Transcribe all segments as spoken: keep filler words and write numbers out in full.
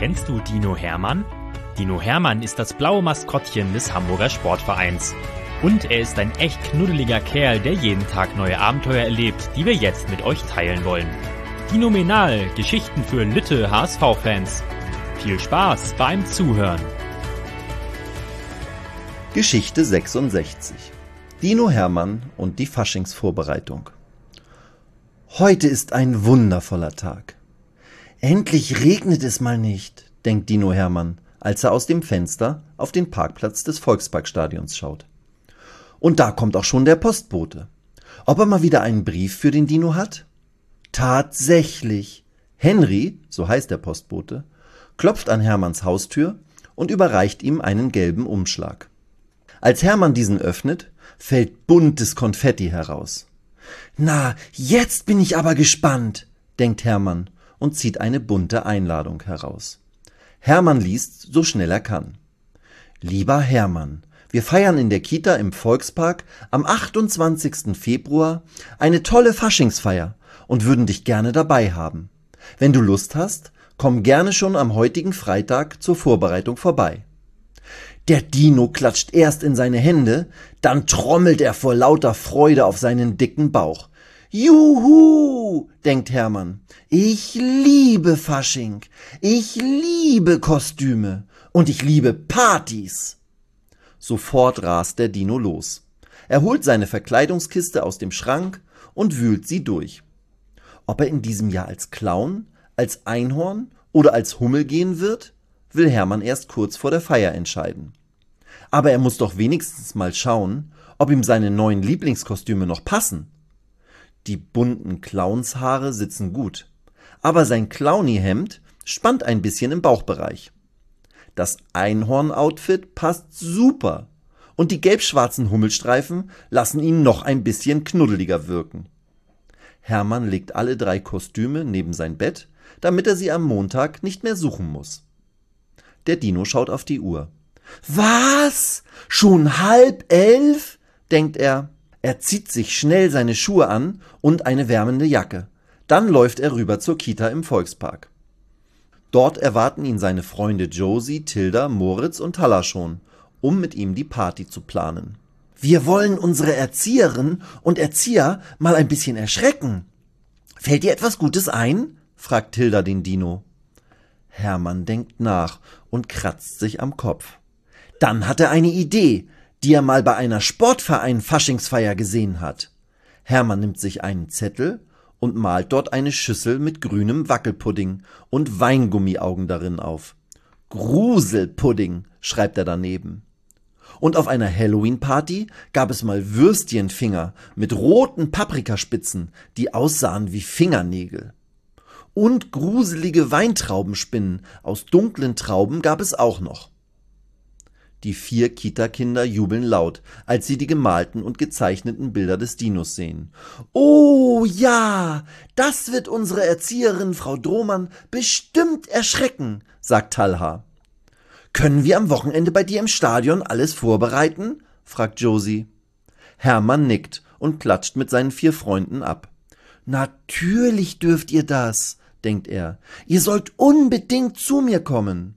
Kennst du Dino Hermann? Dino Hermann ist das blaue Maskottchen des Hamburger Sportvereins. Und er ist ein echt knuddeliger Kerl, der jeden Tag neue Abenteuer erlebt, die wir jetzt mit euch teilen wollen. Dinomenal, Geschichten für Lütte H S V-Fans. Viel Spaß beim Zuhören. Geschichte sechsundsechzig. Dino Hermann und die Faschingsvorbereitung. Heute ist ein wundervoller Tag. Endlich regnet es mal nicht, denkt Dino Hermann, als er aus dem Fenster auf den Parkplatz des Volksparkstadions schaut. Und da kommt auch schon der Postbote. Ob er mal wieder einen Brief für den Dino hat? Tatsächlich. Henry, so heißt der Postbote, klopft an Hermanns Haustür und überreicht ihm einen gelben Umschlag. Als Hermann diesen öffnet, fällt buntes Konfetti heraus. Na, jetzt bin ich aber gespannt, denkt Hermann und zieht eine bunte Einladung heraus. Hermann liest, so schnell er kann. Lieber Hermann, wir feiern in der Kita im Volkspark am achtundzwanzigsten Februar eine tolle Faschingsfeier und würden dich gerne dabei haben. Wenn du Lust hast, komm gerne schon am heutigen Freitag zur Vorbereitung vorbei. Der Dino klatscht erst in seine Hände, dann trommelt er vor lauter Freude auf seinen dicken Bauch. Juhu, denkt Hermann, ich liebe Fasching, ich liebe Kostüme und ich liebe Partys. Sofort rast der Dino los. Er holt seine Verkleidungskiste aus dem Schrank und wühlt sie durch. Ob er in diesem Jahr als Clown, als Einhorn oder als Hummel gehen wird, will Hermann erst kurz vor der Feier entscheiden. Aber er muss doch wenigstens mal schauen, ob ihm seine neuen Lieblingskostüme noch passen. Die bunten Clownshaare sitzen gut, aber sein Clowny-Hemd spannt ein bisschen im Bauchbereich. Das Einhorn-Outfit passt super und die gelb-schwarzen Hummelstreifen lassen ihn noch ein bisschen knuddeliger wirken. Hermann legt alle drei Kostüme neben sein Bett, damit er sie am Montag nicht mehr suchen muss. Der Dino schaut auf die Uhr. Was? Schon halb elf? Denkt er. Er zieht sich schnell seine Schuhe an und eine wärmende Jacke. Dann läuft er rüber zur Kita im Volkspark. Dort erwarten ihn seine Freunde Josie, Tilda, Moritz und Halla schon, um mit ihm die Party zu planen. Wir wollen unsere Erzieherinnen und Erzieher mal ein bisschen erschrecken. Fällt dir etwas Gutes ein? Fragt Tilda den Dino. Hermann denkt nach und kratzt sich am Kopf. Dann hat er eine Idee, die er mal bei einer Sportverein-Faschingsfeier gesehen hat. Hermann nimmt sich einen Zettel und malt dort eine Schüssel mit grünem Wackelpudding und Weingummiaugen darin auf. Gruselpudding, schreibt er daneben. Und auf einer Halloween-Party gab es mal Würstchenfinger mit roten Paprikaspitzen, die aussahen wie Fingernägel. Und gruselige Weintraubenspinnen aus dunklen Trauben gab es auch noch. Die vier Kita-Kinder jubeln laut, als sie die gemalten und gezeichneten Bilder des Dinos sehen. Oh ja, das wird unsere Erzieherin Frau Drohmann bestimmt erschrecken, sagt Talha. Können wir am Wochenende bei dir im Stadion alles vorbereiten? Fragt Josie. Hermann nickt und klatscht mit seinen vier Freunden ab. Natürlich dürft ihr das, denkt er. Ihr sollt unbedingt zu mir kommen.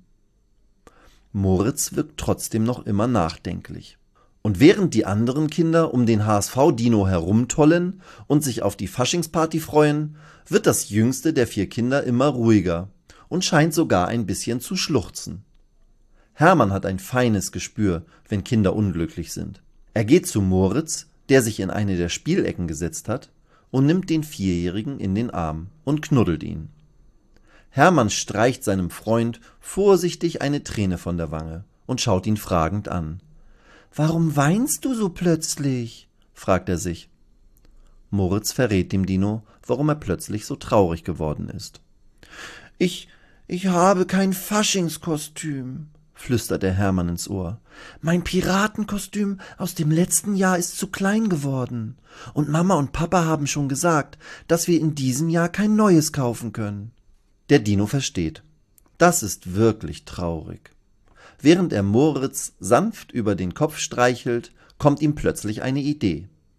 Moritz wirkt trotzdem noch immer nachdenklich. Und während die anderen Kinder um den H S V-Dino herumtollen und sich auf die Faschingsparty freuen, wird das jüngste der vier Kinder immer ruhiger und scheint sogar ein bisschen zu schluchzen. Hermann hat ein feines Gespür, wenn Kinder unglücklich sind. Er geht zu Moritz, der sich in eine der Spielecken gesetzt hat, und nimmt den Vierjährigen in den Arm und knuddelt ihn. Hermann streicht seinem Freund vorsichtig eine Träne von der Wange und schaut ihn fragend an. »Warum weinst du so plötzlich?« fragt er sich. Moritz verrät dem Dino, warum er plötzlich so traurig geworden ist. »Ich, ich habe kein Faschingskostüm«, flüstert er Hermann ins Ohr. »Mein Piratenkostüm aus dem letzten Jahr ist zu klein geworden. Und Mama und Papa haben schon gesagt, dass wir in diesem Jahr kein neues kaufen können.« Der Dino versteht. Das ist wirklich traurig. Während er Moritz sanft über den Kopf streichelt, kommt ihm plötzlich eine Idee.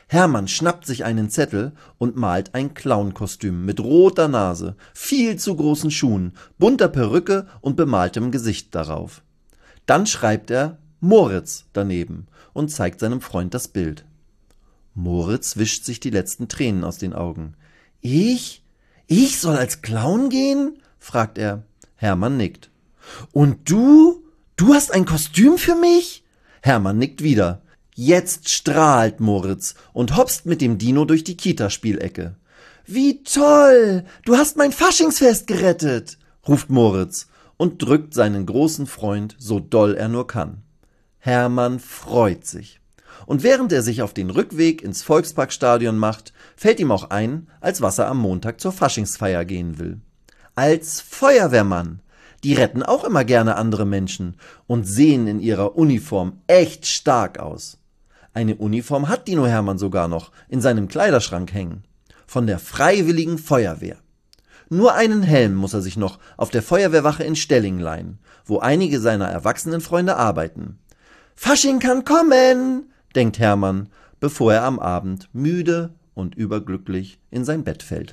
Hermann schnappt sich einen Zettel und malt ein Clownkostüm mit roter Nase, viel zu großen Schuhen, bunter Perücke und bemaltem Gesicht darauf. Dann schreibt er Moritz daneben und zeigt seinem Freund das Bild. Moritz wischt sich die letzten Tränen aus den Augen. Ich? Ich soll als Clown gehen? Fragt er. Hermann nickt. Und du? Du hast ein Kostüm für mich? Hermann nickt wieder. Jetzt strahlt Moritz und hopst mit dem Dino durch die Kita-Spielecke. Wie toll! Du hast mein Faschingsfest gerettet! Ruft Moritz und drückt seinen großen Freund so doll er nur kann. Hermann freut sich. Und während er sich auf den Rückweg ins Volksparkstadion macht, fällt ihm auch ein, als was er am Montag zur Faschingsfeier gehen will. Als Feuerwehrmann. Die retten auch immer gerne andere Menschen und sehen in ihrer Uniform echt stark aus. Eine Uniform hat Dino Hermann sogar noch in seinem Kleiderschrank hängen. Von der Freiwilligen Feuerwehr. Nur einen Helm muss er sich noch auf der Feuerwehrwache in Stelling leihen, wo einige seiner erwachsenen Freunde arbeiten. Fasching kann kommen, denkt Hermann, bevor er am Abend müde und überglücklich in sein Bett fällt.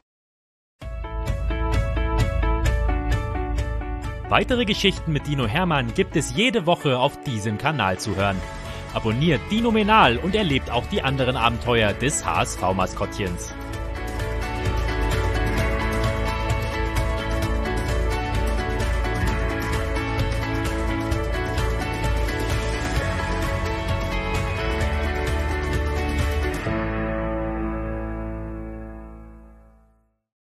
Weitere Geschichten mit Dino Hermann gibt es jede Woche auf diesem Kanal zu hören. Abonniert Dinomenal und erlebt auch die anderen Abenteuer des H S V-Maskottchens.